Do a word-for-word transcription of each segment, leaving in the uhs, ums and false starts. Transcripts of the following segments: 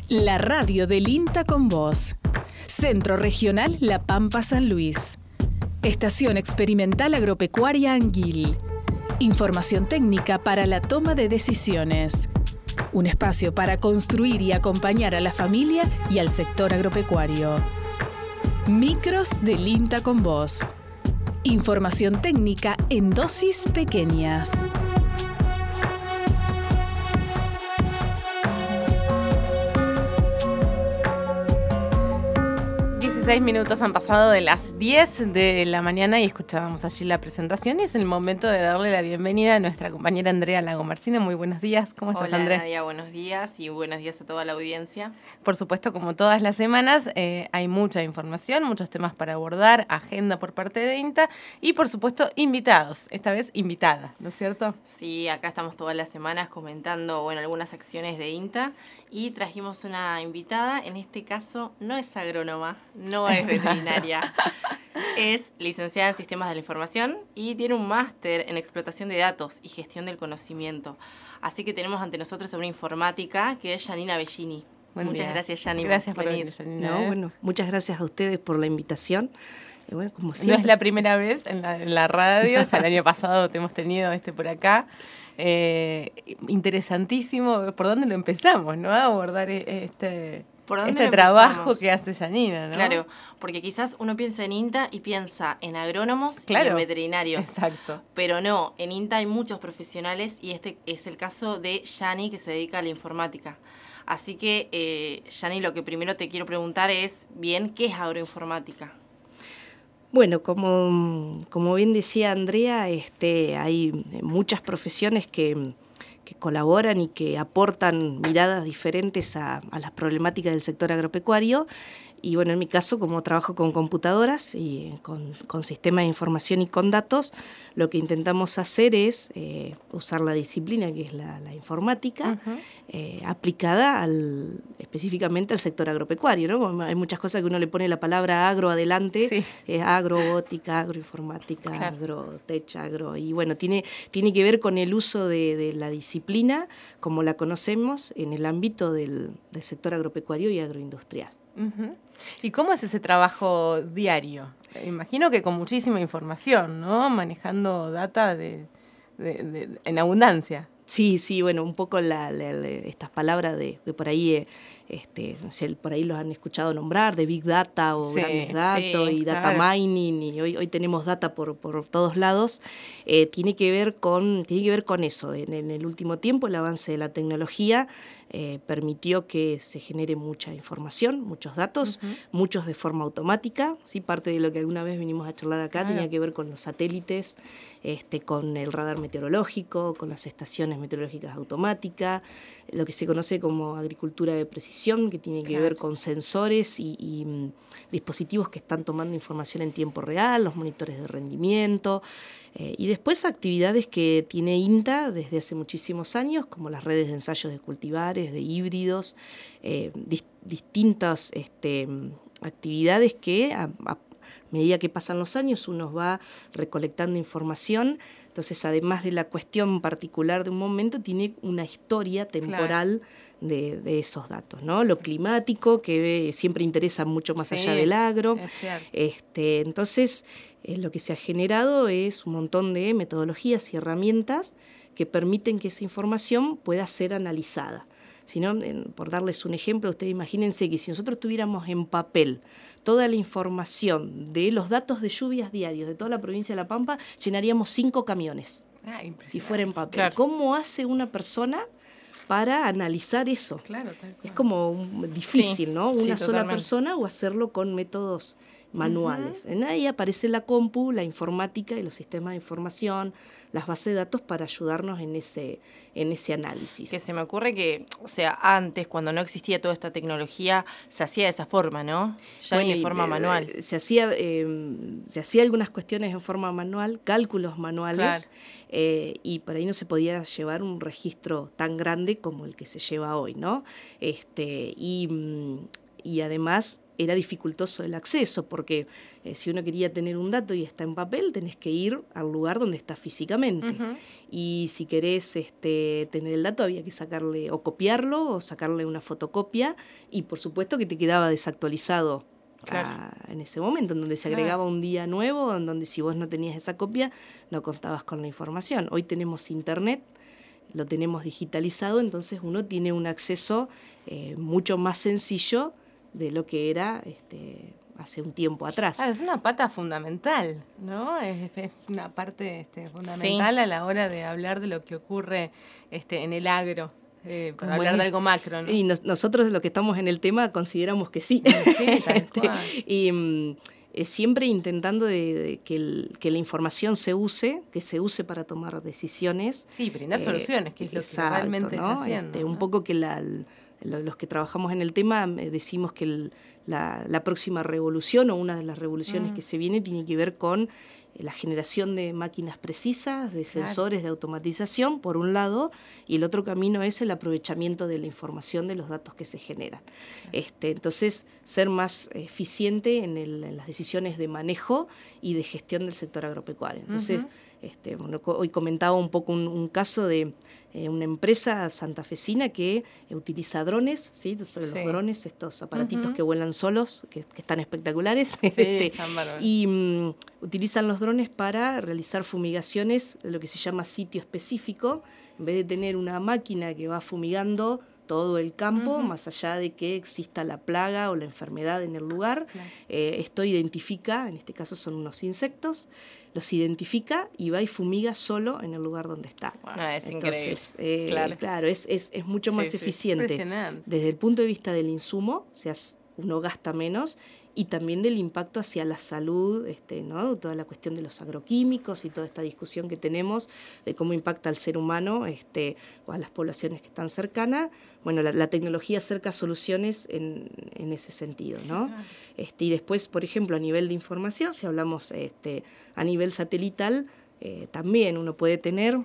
La radio del INTA con vos. Centro Regional La Pampa San Luis. Estación Experimental Agropecuaria Anguil. Información técnica para la toma de decisiones. Un espacio para construir y acompañar a la familia y al sector agropecuario. Micros del INTA con vos. Información técnica en dosis pequeñas. dieciséis minutos han pasado de las diez de la mañana y escuchábamos allí la presentación y es el momento de darle la bienvenida a nuestra compañera Andrea Lagomarcino. Muy buenos días, ¿cómo estás, Hola, Andrea? Nadia, buenos días y buenos días a toda la audiencia. Por supuesto, como todas las semanas, eh, hay mucha información, muchos temas para abordar, agenda por parte de INTA y, por supuesto, invitados, esta vez invitada, ¿no es cierto? Sí, acá estamos todas las semanas comentando, bueno, algunas acciones de INTA y trajimos una invitada, en este caso no es agrónoma, no es veterinaria, es licenciada en Sistemas de la Información y tiene un máster en Explotación de Datos y Gestión del Conocimiento. Así que tenemos ante nosotros a una informática que es Janina Bellini. Buen Muchas día. gracias, Janina, Gracias por por venir. venir, Janina. No, ¿eh? bueno, muchas gracias a ustedes por la invitación. Y bueno, como No siempre. es la primera vez en la, en la radio, ya el año pasado te hemos tenido este por acá. Eh, interesantísimo, ¿por dónde lo empezamos, no? A abordar este, ¿Por dónde este lo trabajo empezamos? que hace Janina, ¿no? Claro, porque quizás uno piensa en INTA y piensa en agrónomos Claro. y en veterinarios. Exacto. Pero no, en INTA hay muchos profesionales y este es el caso de Yani, que se dedica a la informática. Así que, eh, Yani, lo que primero te quiero preguntar es, bien, ¿qué es agroinformática? Bueno, como, como bien decía Andrea, este, hay muchas profesiones que, que colaboran y que aportan miradas diferentes a, a las problemáticas del sector agropecuario. Y bueno, en mi caso, como trabajo con computadoras y con, con sistemas de información y con datos, lo que intentamos hacer es eh, usar la disciplina que es la, la informática, uh-huh. eh, aplicada al, específicamente al sector agropecuario, ¿no? Como hay muchas cosas que uno le pone la palabra agro adelante, sí. es agrobótica, agroinformática, claro. agrotech, agro, y bueno, tiene, tiene que ver con el uso de, de la disciplina como la conocemos en el ámbito del, del sector agropecuario y agroindustrial. Uh-huh. ¿Y cómo es ese trabajo diario? Imagino que con muchísima información, ¿no? Manejando data de, de, de, en abundancia. Sí, sí, bueno, un poco la, la, la, estas palabras de, de por ahí, eh, este, por ahí los han escuchado nombrar, de Big Data o sí, grandes datos sí, y Data claro. Mining, y hoy, hoy tenemos data por, por todos lados, eh, tiene que ver con, tiene que ver con eso. En, en el último tiempo el avance de la tecnología eh, permitió que se genere mucha información, muchos datos, uh-huh. muchos de forma automática, ¿sí? Parte de lo que alguna vez vinimos a charlar acá claro. tenía que ver con los satélites, este, con el radar meteorológico, con las estaciones meteorológicas automáticas, lo que se conoce como agricultura de precisión, que tiene que claro. ver con sensores y, y um, dispositivos que están tomando información en tiempo real, los monitores de rendimiento, eh, y después actividades que tiene INTA desde hace muchísimos años, como las redes de ensayos de cultivares, de híbridos, eh, dis- distintas este, actividades que a, a medida que pasan los años uno va recolectando información. Entonces, además de la cuestión particular de un momento, tiene una historia temporal claro. de, de esos datos, ¿no? Lo climático, que siempre interesa mucho más sí, allá del agro. Este, entonces, eh, lo que se ha generado es un montón de metodologías y herramientas que permiten que esa información pueda ser analizada. Si no, por darles un ejemplo, ustedes imagínense que si nosotros tuviéramos en papel toda la información de los datos de lluvias diarios de toda la provincia de La Pampa, llenaríamos cinco camiones, ah, si fuera en papel. Claro. ¿Cómo hace una persona para analizar eso? Claro, tal cual. Es como difícil, sí, ¿no? Una sí, sola totalmente. persona o hacerlo con métodos manuales. Uh-huh. Ahí aparece la compu, la informática y los sistemas de información, las bases de datos para ayudarnos en ese, en ese análisis. Que se me ocurre que, o sea, antes, cuando no existía toda esta tecnología, se hacía de esa forma, ¿no? Ya bueno, de forma eh, manual. Se hacía, eh, se hacía algunas cuestiones en forma manual, cálculos manuales, claro. eh, y por ahí no se podía llevar un registro tan grande como el que se lleva hoy, ¿no? Este, y... y además era dificultoso el acceso, porque eh, si uno quería tener un dato y está en papel, tenés que ir al lugar donde está físicamente. Uh-huh. Y si querés este, tener el dato, había que sacarle o copiarlo o sacarle una fotocopia, y por supuesto que te quedaba desactualizado. Claro. A, en ese momento, en donde se agregaba claro. un día nuevo, en donde si vos no tenías esa copia, no contabas con la información. Hoy tenemos internet, lo tenemos digitalizado, entonces uno tiene un acceso eh, mucho más sencillo de lo que era este, hace un tiempo atrás. Claro, es una pata fundamental, ¿no? Es, es una parte este, fundamental sí. a la hora de hablar de lo que ocurre este, en el agro. Eh, para hablar es, de algo macro, ¿no? Y nos, nosotros los que estamos en el tema consideramos que sí. Sí, tal cual. y um, eh, siempre intentando de, de que, el, que la información se use, que se use para tomar decisiones. Sí, brindar eh, soluciones, que es lo exacto, que realmente ¿no? está haciendo. Este, ¿no? Un poco que la, los que trabajamos en el tema eh, decimos que el, la, la próxima revolución o una de las revoluciones mm. que se viene tiene que ver con la generación de máquinas precisas, de sensores, claro. de automatización, por un lado, y el otro camino es el aprovechamiento de la información de los datos que se generan. Claro. Este, entonces, ser más eficiente en, el, en las decisiones de manejo y de gestión del sector agropecuario. Entonces, uh-huh. este, bueno, hoy comentaba un poco un, un caso de eh, una empresa santafesina que eh, utiliza drones, ¿sí? Entonces, sí. los drones, estos aparatitos uh-huh. que vuelan solos, que, que están espectaculares, sí, este, están y um, utilizan los drones para realizar fumigaciones de lo que se llama sitio específico. En vez de tener una máquina que va fumigando todo el campo, uh-huh. más allá de que exista la plaga o la enfermedad en el lugar, claro. eh, esto identifica, en este caso son unos insectos, los identifica y va y fumiga solo en el lugar donde está. Wow. No, es Entonces, eh, claro. claro, es, es, es mucho sí, más sí, eficiente desde el punto de vista del insumo, o sea, uno gasta menos, y también del impacto hacia la salud, este, ¿no? Toda la cuestión de los agroquímicos y toda esta discusión que tenemos de cómo impacta al ser humano este, o a las poblaciones que están cercanas. Bueno, la, la tecnología acerca soluciones en, en ese sentido, ¿no? Claro. Este, y después, por ejemplo, a nivel de información, si hablamos este, a nivel satelital, eh, también uno puede tener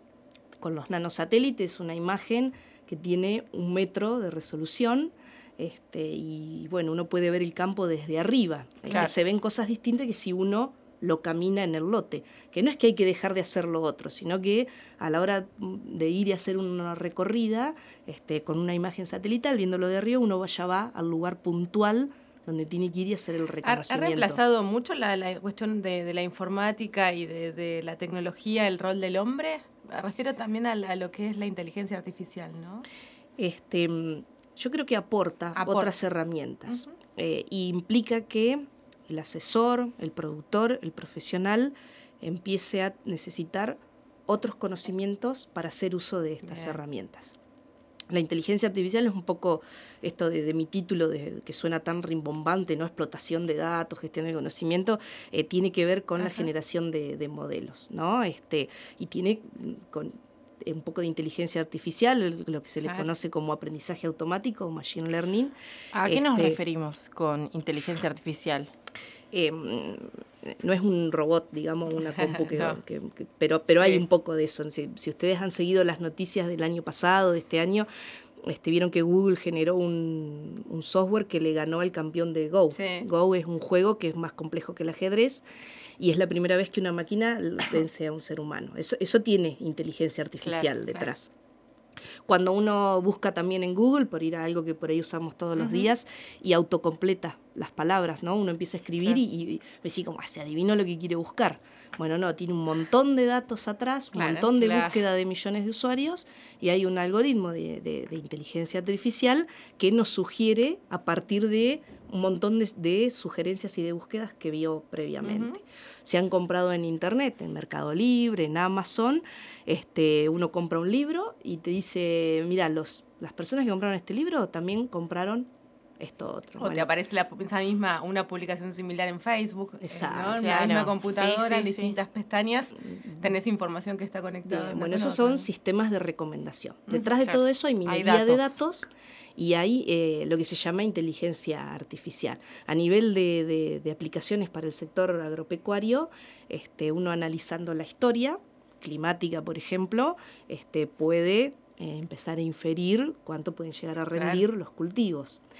con los nanosatélites una imagen que tiene un metro de resolución. Este, y bueno, uno puede ver el campo desde arriba. Claro. Se ven cosas distintas que si uno lo camina en el lote. Que no es que hay que dejar de hacer lo otro, sino que a la hora de ir y hacer una recorrida, este, con una imagen satelital, viéndolo de arriba, uno ya va al lugar puntual donde tiene que ir y hacer el reconocimiento. ¿Ha, ha reemplazado mucho la, la cuestión de, de la informática y de, de la tecnología el rol del hombre? Me refiero también a, a lo que es la inteligencia artificial, ¿no? Este... Yo creo que aporta, aporta. otras herramientas uh-huh. eh, y implica que el asesor, el productor, el profesional empiece a necesitar otros conocimientos para hacer uso de estas Bien. herramientas. La inteligencia artificial es un poco esto de, de mi título de, que suena tan rimbombante, ¿no? Explotación de datos, gestión del conocimiento, eh, tiene que ver con Ajá. la generación de, de modelos, ¿no? Este, y tiene con un poco de inteligencia artificial, lo que se le claro. conoce como aprendizaje automático o machine learning. ¿A qué este, nos referimos con inteligencia artificial? Eh, no es un robot, digamos, una compu, que, no. que, que, pero, pero sí. hay un poco de eso. Si, si ustedes han seguido las noticias del año pasado, de este año, este, vieron que Google generó un, un software que le ganó al campeón de Go. Sí. Go es un juego que es más complejo que el ajedrez y es la primera vez que una máquina vence a un ser humano. Eso, eso tiene inteligencia artificial claro, detrás. Claro. Cuando uno busca también en Google, por ir a algo que por ahí usamos todos uh-huh. los días, y autocompleta las palabras, ¿no? Uno empieza a escribir claro. y, y me dice como, ah, se adivinó lo que quiere buscar. Bueno, no, tiene un montón de datos atrás, un claro, montón de claro. búsqueda de millones de usuarios, y hay un algoritmo de, de, de inteligencia artificial que nos sugiere a partir de un montón de, de sugerencias y de búsquedas que vio previamente. Uh-huh. Se han comprado en internet, en Mercado Libre, en Amazon, este, uno compra un libro y te dice, mira, los, las personas que compraron este libro también compraron esto otro. O ¿vale? Te aparece la, esa misma, una publicación similar en Facebook, Exacto, ¿no? En claro. la misma computadora, sí, sí, en distintas sí. pestañas, tenés información que está conectada. Bien, bueno, esos son sistemas de recomendación. Detrás uh, de claro. todo eso hay minería hay de datos y hay eh, lo que se llama inteligencia artificial. A nivel de, de, de aplicaciones para el sector agropecuario, este, uno analizando la historia climática, por ejemplo, este, puede eh, empezar a inferir cuánto pueden llegar a rendir claro. los cultivos.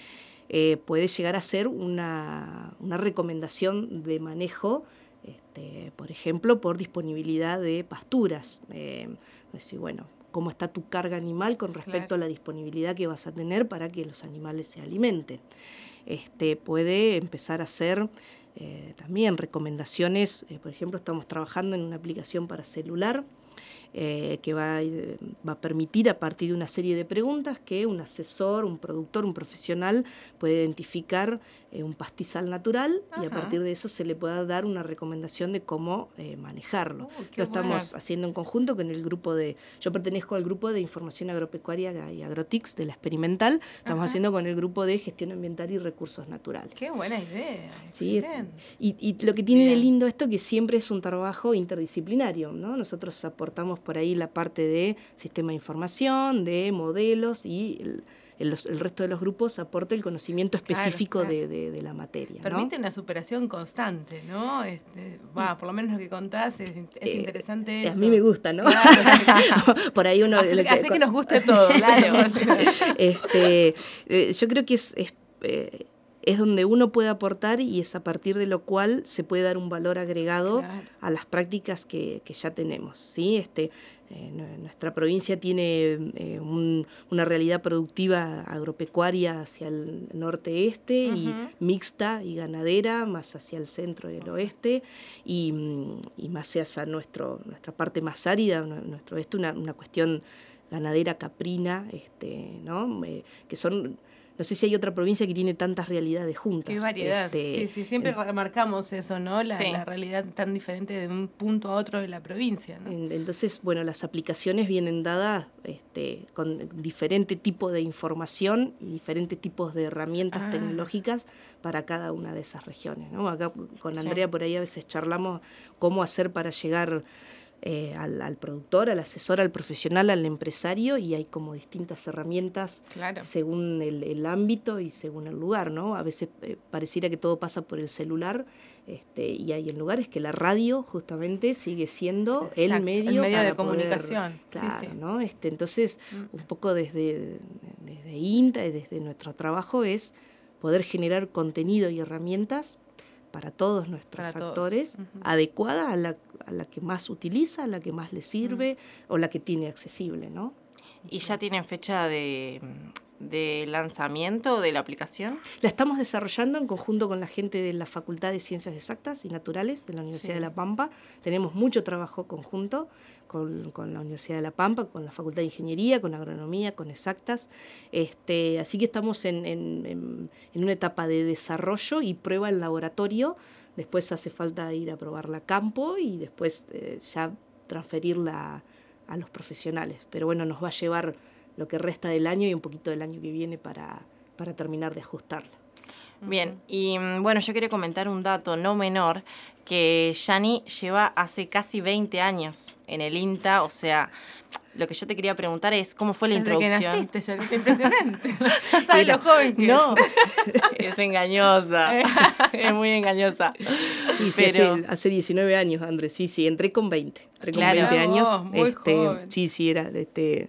eh, puede llegar a ser una, una recomendación de manejo, este, por ejemplo, por disponibilidad de pasturas. Eh, es decir, bueno, cómo está tu carga animal con respecto claro. a la disponibilidad que vas a tener para que los animales se alimenten. Este, puede empezar a hacer eh, también recomendaciones, eh, por ejemplo, estamos trabajando en una aplicación para celular eh, que va a, va a permitir a partir de una serie de preguntas que un asesor, un productor, un profesional puede identificar eh, un pastizal natural. Ajá. Y a partir de eso se le pueda dar una recomendación de cómo eh, manejarlo. Oh, Lo estamos bueno. haciendo en conjunto con el grupo de, yo pertenezco al grupo de información agropecuaria y agrotics de la experimental, estamos Ajá. haciendo con el grupo de gestión ambiental y recursos naturales. Qué buena idea, ¿sí? y, y lo que tiene Bien. de lindo esto que siempre es un trabajo interdisciplinario, ¿no? Nosotros aportamos por ahí la parte de sistema de información, de modelos, y el, el, el resto de los grupos aporta el conocimiento específico claro, claro. De, de, de la materia. Permite ¿no? una superación constante, ¿no? Este, bah, por lo menos lo que contás es, es eh, interesante eso. A mí me gusta, ¿no? Claro. Por ahí uno... Así, hace que nos guste todo, claro. este, eh, yo creo que es... es eh, es donde uno puede aportar y es a partir de lo cual se puede dar un valor agregado claro. a las prácticas que, que ya tenemos, ¿sí? Este, eh, nuestra provincia tiene eh, un, una realidad productiva agropecuaria hacia el norte-este uh-huh. y mixta y ganadera más hacia el centro y el oeste y, y más hacia nuestro, nuestra parte más árida, nuestro oeste, una, una cuestión ganadera caprina, este, ¿no? Eh, que son... No sé si hay otra provincia que tiene tantas realidades juntas. Qué variedad. Este, sí, sí, siempre eh, remarcamos eso, ¿no? La, sí. la realidad tan diferente de un punto a otro de la provincia, ¿no? Entonces, bueno, las aplicaciones vienen dadas este, con diferente tipo de información y diferentes tipos de herramientas ah. tecnológicas para cada una de esas regiones, ¿no? Acá con Andrea sí. por ahí a veces charlamos cómo hacer para llegar... Eh, al, al productor, al asesor, al profesional, al empresario, y hay como distintas herramientas claro. según el, el ámbito y según el lugar, ¿no? A veces eh, pareciera que todo pasa por el celular, este, y hay en lugares que la radio justamente sigue siendo Exacto, el medio, el medio para de comunicación. Poder, claro, sí, sí. ¿no? Este, entonces, mm. un poco desde, desde INTA y desde nuestro trabajo es poder generar contenido y herramientas para todos nuestros para actores, todos. Uh-huh. adecuada a la, a la que más utiliza, a la que más le sirve uh-huh. o la que tiene accesible, ¿no? ¿Y ya tienen fecha de, de lanzamiento de la aplicación? La estamos desarrollando en conjunto con la gente de la Facultad de Ciencias Exactas y Naturales de la Universidad sí. de La Pampa. Tenemos mucho trabajo conjunto con, con la Universidad de La Pampa, con la Facultad de Ingeniería, con Agronomía, con Exactas. Este, así que estamos en, en, en, en una etapa de desarrollo y prueba en laboratorio. Después hace falta ir a probarla a campo y después eh, ya transferirla a, a los profesionales. Pero bueno, nos va a llevar lo que resta del año y un poquito del año que viene para, para terminar de ajustarla. Bien, y bueno, yo quería comentar un dato no menor, que Yani lleva hace casi veinte años en el INTA, o sea, lo que yo te quería preguntar es, ¿cómo fue la Desde introducción? Que naciste, ya viste, impresionante. ¿Sabes lo joven que No, es engañosa, es muy engañosa. Sí, sí, Pero... hace, hace diecinueve años, Andrés, sí, sí, entré con veinte, entré con claro. veinte años. Oh, muy este, joven. Sí, sí, era este...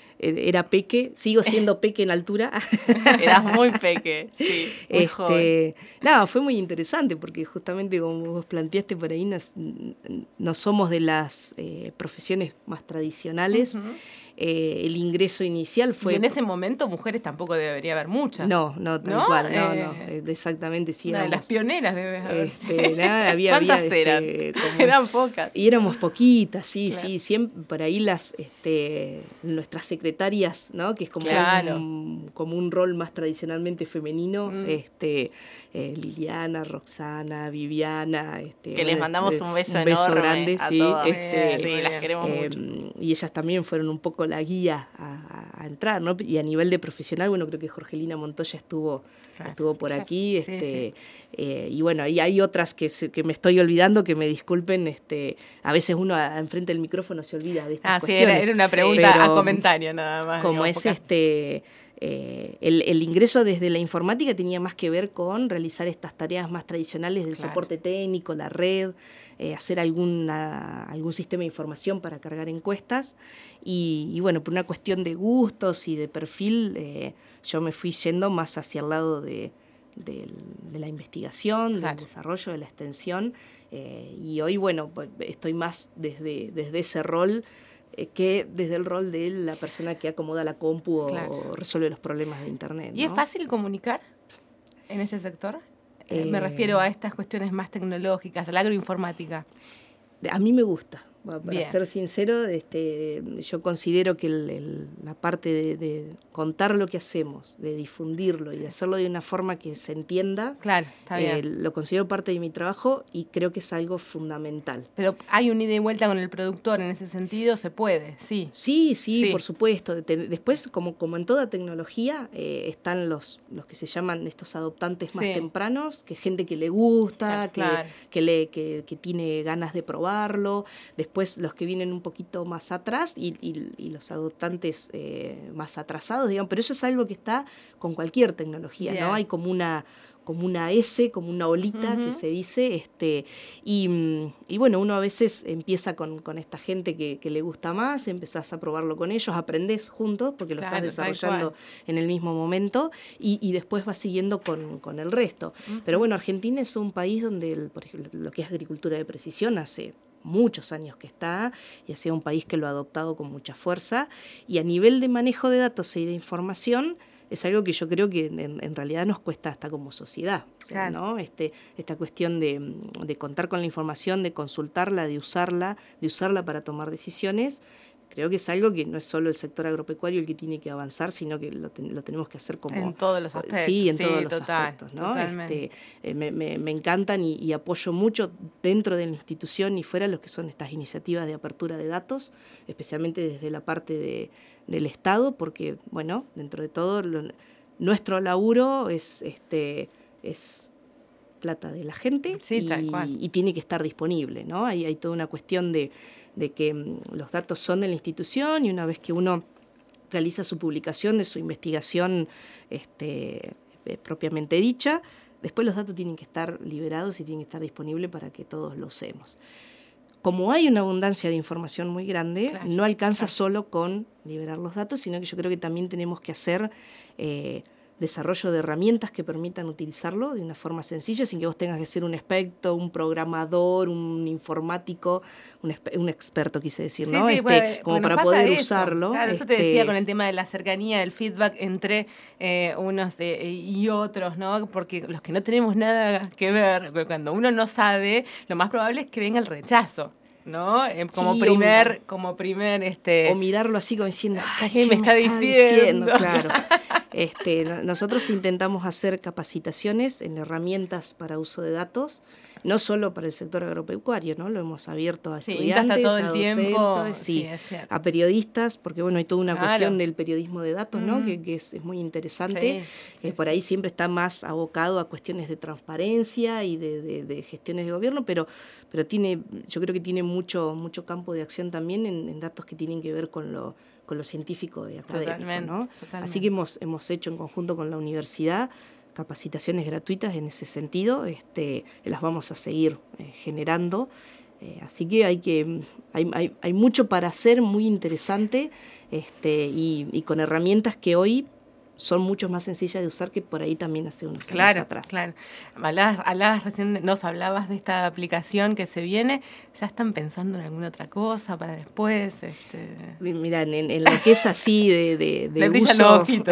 Era peque, sigo siendo peque en altura. Eras muy peque, sí, muy este, joven. No, fue muy interesante porque justamente como vos planteaste por ahí, nos, no somos de las eh, profesiones más tradicionales. Uh-huh. Eh, el ingreso inicial fue... Y en ese momento mujeres tampoco debería haber muchas. No, no, tal ¿No? cual, no, eh, no, exactamente, sí. Una de las pioneras debe haber. Este, nada, había, ¿Cuántas había, eran? Este, como, eran pocas. Y éramos poquitas, sí, claro. sí, siempre, por ahí las, este, nuestras secretarias, ¿no? Que es como, claro. un, como un rol más tradicionalmente femenino, mm. este, eh, Liliana, Roxana, Viviana, este, que les mandamos un beso, un beso enorme grande, a sí, todas. este, sí, las queremos eh, mucho. Y ellas también fueron un poco la guía a, a, a entrar, ¿no? Y a nivel de profesional, bueno, creo que Jorgelina Montoya estuvo, claro. estuvo por aquí, este, sí, sí. Eh, y bueno, y hay otras que, se, que me estoy olvidando, que me disculpen, este, a veces uno enfrente del micrófono se olvida de estas ah, cuestiones. Sí, era, era una pregunta pero, a comentario nada más. Como digamos, es pocas. este... Eh, el, el ingreso desde la informática tenía más que ver con realizar estas tareas más tradicionales del claro. soporte técnico, la red, eh, hacer alguna, algún sistema de información para cargar encuestas y, y bueno, por una cuestión de gustos y de perfil, eh, yo me fui yendo más hacia el lado de, de, de la investigación, claro. del desarrollo, de la extensión eh, y hoy, bueno, estoy más desde, desde ese rol que desde el rol de la persona que acomoda la compu claro. o resuelve los problemas de Internet. ¿Y ¿no? es fácil comunicar en este sector? Eh, Me refiero a estas cuestiones más tecnológicas, a la agroinformática. A mí me gusta. Para Bien. ser sincero, este, yo considero que el, el, la parte de, de contar lo que hacemos, de difundirlo y de hacerlo de una forma que se entienda, claro, está bien. Eh, lo considero parte de mi trabajo y creo que es algo fundamental. Pero hay un ida y vuelta con el productor en ese sentido, se puede, sí. Sí, sí, sí. por supuesto. Después, como, como en toda tecnología, eh, están los, los que se llaman estos adoptantes más sí. tempranos, que gente que le gusta, claro, que, claro. que, le, que, que tiene ganas de probarlo. Después los que vienen un poquito más atrás y, y, y los adoptantes eh, más atrasados, digamos, pero eso es algo que está con cualquier tecnología, yeah. ¿no? Hay como una, como una S, como una olita uh-huh. que se dice, este, y, y bueno, uno a veces empieza con, con esta gente que, que le gusta más, empezás a probarlo con ellos, aprendés juntos, porque lo claro, estás desarrollando en el mismo momento, y, y después vas siguiendo con, con el resto. Uh-huh. Pero bueno, Argentina es un país donde, el, por ejemplo, lo que es agricultura de precisión hace muchos años que está, y ha sido un país que lo ha adoptado con mucha fuerza, y a nivel de manejo de datos y de información, es algo que yo creo que en, en realidad nos cuesta hasta como sociedad, o sea, claro. ¿no? Este, esta cuestión de, de contar con la información, de consultarla, de usarla, de usarla para tomar decisiones, creo que es algo que no es solo el sector agropecuario el que tiene que avanzar, sino que lo, ten, lo tenemos que hacer como... En todos los aspectos. Sí, en sí, todos los total, aspectos, ¿no? Este, eh, me, me, me encantan y, y apoyo mucho dentro de la institución y fuera lo que son estas iniciativas de apertura de datos, especialmente desde la parte de, del Estado, porque, bueno, dentro de todo, lo, nuestro laburo es... este es plata de la gente sí, y, tal cual. y tiene que estar disponible, ¿no? Hay, hay toda una cuestión de, de que um, los datos son de la institución y una vez que uno realiza su publicación de su investigación este, eh, propiamente dicha, después los datos tienen que estar liberados y tienen que estar disponibles para que todos lo usemos. Como hay una abundancia de información muy grande, claro, no alcanza claro. solo con liberar los datos, sino que yo creo que también tenemos que hacer... Eh, desarrollo de herramientas que permitan utilizarlo de una forma sencilla, sin que vos tengas que ser un experto, un programador, un informático, un, un experto, quise decir, sí, ¿no? Sí, este, pues, como para poder eso. usarlo. Claro, este, eso te decía con el tema de la cercanía, del feedback entre eh, unos eh, y otros, ¿no? Porque los que no tenemos nada que ver, cuando uno no sabe, lo más probable es que venga el rechazo. ¿No? Eh, como sí, primer, como primer, este. O mirarlo así como diciendo, ay, ¿qué, ¿qué me está, está diciendo? diciendo? Claro. Este, nosotros intentamos hacer capacitaciones en herramientas para uso de datos, no solo para el sector agropecuario, ¿no? Lo hemos abierto a sí, estudiantes, hasta todo a el docentes, tiempo. sí, sí, a periodistas, porque bueno, hay toda una claro. cuestión del periodismo de datos, ¿no? Mm. Que, que es, es muy interesante. Sí, sí, eh, por ahí sí. siempre está más abocado a cuestiones de transparencia y de, de, de gestiones de gobierno, pero, pero tiene, yo creo que tiene mucho, mucho campo de acción también en, en datos que tienen que ver con lo con lo científico y académico, totalmente, ¿no? Totalmente. Así que hemos, hemos hecho en conjunto con la universidad capacitaciones gratuitas en ese sentido, este, las vamos a seguir eh, generando, eh, así que hay que hay, hay, hay mucho para hacer, muy interesante, este, y, y con herramientas que hoy son mucho más sencillas de usar que por ahí también hace unos claro, años atrás. Claro, hablabas, hablabas recién, nos hablabas de esta aplicación que se viene, ¿ya están pensando en alguna otra cosa para después? Este... Mira, en, en lo que es así de, de, de Le brillan uso... los ojitos.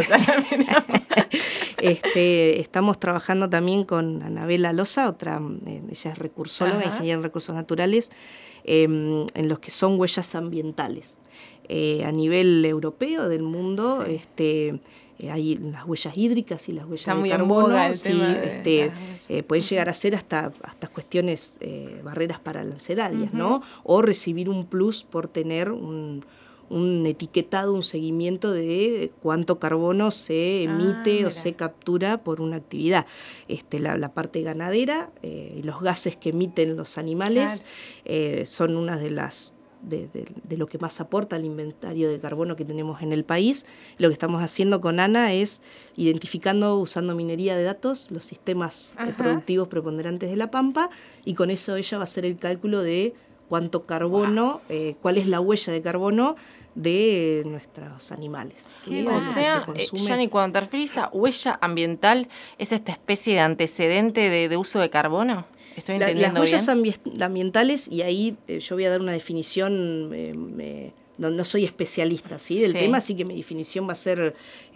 este, estamos trabajando también con Anabela Loza, otra, eh, ella es recursóloga, Ajá. ingeniera en recursos naturales, eh, en los que son huellas ambientales. Eh, a nivel europeo del mundo, sí. este... Eh, hay las huellas hídricas y las huellas Está de muy carbono, sí, este, eh, pueden llegar a ser hasta, hasta cuestiones, eh, barreras paralancerarias, uh-huh. ¿no? O recibir un plus por tener un, un etiquetado, un seguimiento de cuánto carbono se emite ah, o se captura por una actividad. Este, la, la parte ganadera, eh, los gases que emiten los animales, claro. eh, son unas de las de, de, de lo que más aporta al inventario de carbono que tenemos en el país. Lo que estamos haciendo con Ana es identificando, usando minería de datos, los sistemas eh, productivos preponderantes de la Pampa, y con eso ella va a hacer el cálculo de cuánto carbono, wow. eh, cuál es la huella de carbono de nuestros animales. ¿Sí? O sea, eh, Yani, cuando te refieres a huella ambiental, ¿es esta especie de antecedente de, de uso de carbono? ¿Estoy entendiendo La, las huellas bien? ambientales, y ahí eh, yo voy a dar una definición, eh, me, no, no soy especialista ¿sí? del sí. tema, así que mi definición va a ser,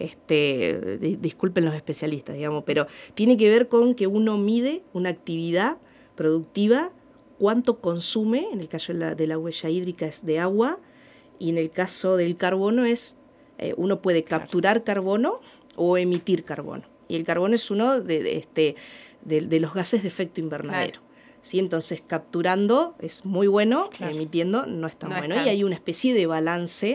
este, de, disculpen los especialistas, digamos, pero tiene que ver con que uno mide una actividad productiva, cuánto consume, en el caso de la, de la huella hídrica es de agua, y en el caso del carbono es, eh, uno puede capturar claro. carbono o emitir carbono. Y el carbono es uno de, de, este, de, de los gases de efecto invernadero. Claro. ¿Sí? Entonces, capturando es muy bueno, claro. emitiendo no es tan no bueno. Es y hay una especie de balance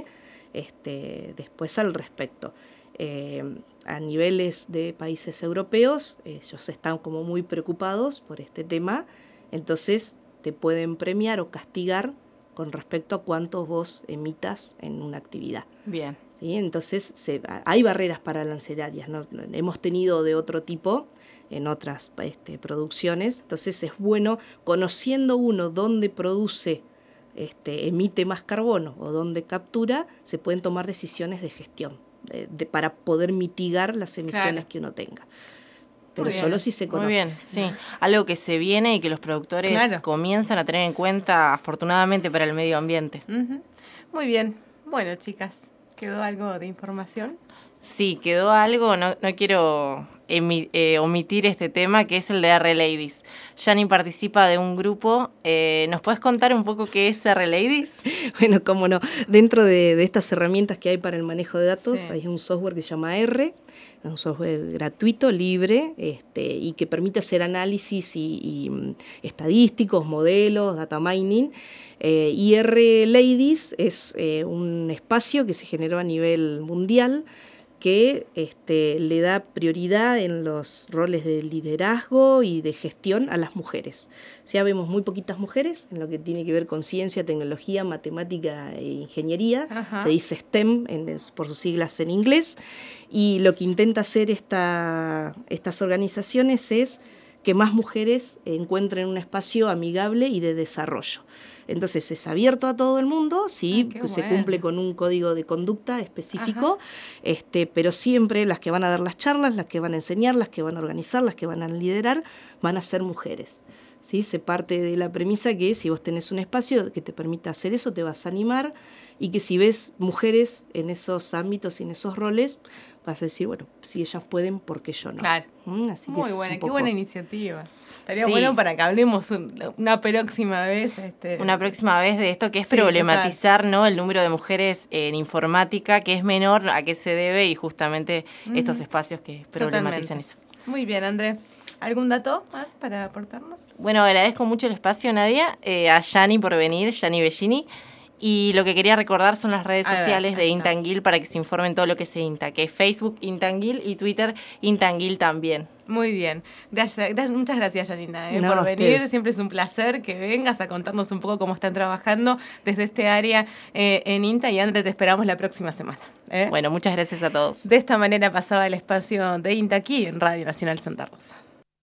este, después al respecto. Eh, a niveles de países europeos, ellos están como muy preocupados por este tema, entonces te pueden premiar o castigar con respecto a cuántos vos emitas en una actividad. Bien. ¿Sí? Entonces se, hay barreras paralancerarias, ¿no? Hemos tenido de otro tipo en otras este, producciones, entonces es bueno, conociendo uno dónde produce, este, emite más carbono o dónde captura, se pueden tomar decisiones de gestión de, de, para poder mitigar las emisiones claro. que uno tenga. Pero solo si se conoce. Muy bien, sí. Algo que se viene y que los productores claro. comienzan a tener en cuenta, afortunadamente, para el medio ambiente. Uh-huh. Muy bien. Bueno, chicas, ¿quedó algo de información? Sí, quedó algo. No, no quiero emi- eh, omitir este tema, que es el de R Ladies. Yani participa de un grupo. Eh, ¿Nos puedes contar un poco qué es R Ladies? Bueno, cómo no. Dentro de, de estas herramientas que hay para el manejo de datos, sí. hay un software que se llama R, es un software gratuito, libre, este, y que permite hacer análisis y, y um, estadísticos, modelos, data mining. Eh, y R Ladies es eh, un espacio que se generó a nivel mundial que este, le da prioridad en los roles de liderazgo y de gestión a las mujeres. Ya vemos muy poquitas mujeres en lo que tiene que ver con ciencia, tecnología, matemática e ingeniería. Ajá. Se dice STEM en, por sus siglas en inglés. Y lo que intenta hacer esta, estas organizaciones es que más mujeres encuentren un espacio amigable y de desarrollo. Entonces es abierto a todo el mundo, sí, ah, se bueno. cumple con un código de conducta específico, este, pero siempre las que van a dar las charlas, las que van a enseñar, las que van a organizar, las que van a liderar, van a ser mujeres. ¿Sí? Se parte de la premisa que si vos tenés un espacio que te permita hacer eso, te vas a animar, y que si ves mujeres en esos ámbitos y en esos roles, vas a decir, bueno, si ellas pueden, ¿por qué yo no? Claro. ¿Mm? Así Muy que buena, qué poco... buena iniciativa. Estaría sí. bueno para que hablemos un, una próxima vez. Este... Una próxima vez de esto que es sí, problematizar, ¿no? El número de mujeres en informática, que es menor, a qué se debe, y justamente uh-huh. estos espacios que problematizan Totalmente. Eso. Muy bien, André. ¿Algún dato más para aportarnos? Bueno, agradezco mucho el espacio, Nadia, eh, a Yani por venir, Yani Bellini. Y lo que quería recordar son las redes a sociales ver, de Intanguil para que se informen todo lo que es INTA, que es Facebook Intanguil y Twitter Intanguil también. Muy bien. Gracias, gracias, muchas gracias, Janina, eh, no, por venir. Ustedes. Siempre es un placer que vengas a contarnos un poco cómo están trabajando desde este área eh, en INTA. Y, André, te esperamos la próxima semana. ¿eh? Bueno, muchas gracias a todos. De esta manera pasaba el espacio de INTA aquí en Radio Nacional Santa Rosa.